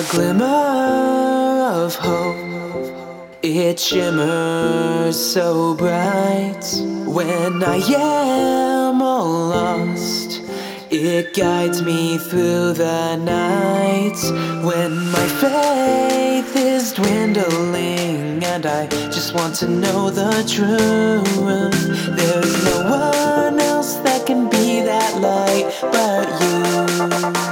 A glimmer of hope, it shimmers so bright. When I am all lost, it guides me through the night. When my faith is dwindling and I just want to know the truth, there's no one else that can be that light but you.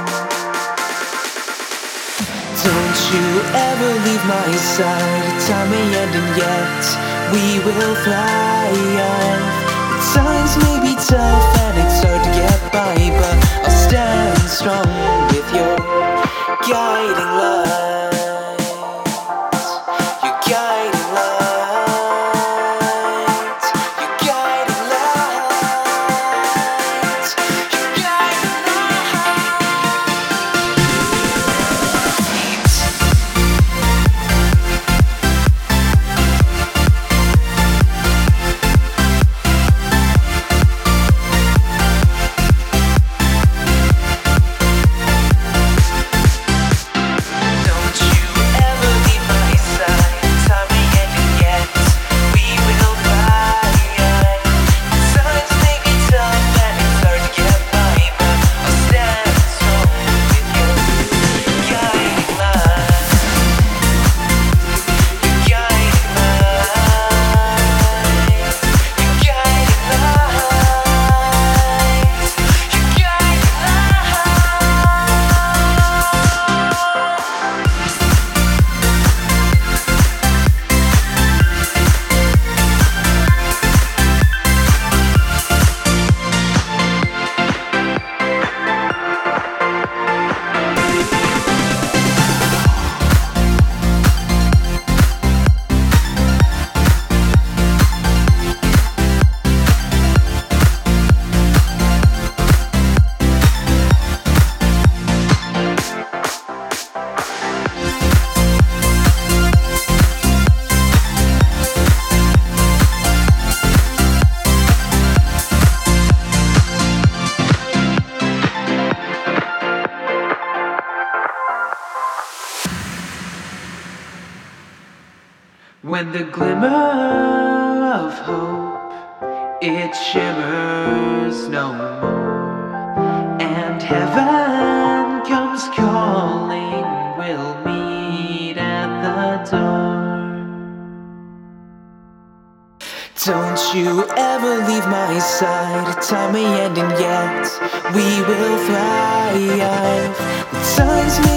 Don't you ever leave my side. Time may end and yet we will thrive. The times may be tough and it's hard to get by, but I'll stand strong with your guiding light. Your guiding light. Your guiding light. Your guiding When the glimmer of hope, it shimmers no more, and heaven comes calling, we'll meet at the door. Don't you ever leave my side. Time may end and yet we will thrive. The times may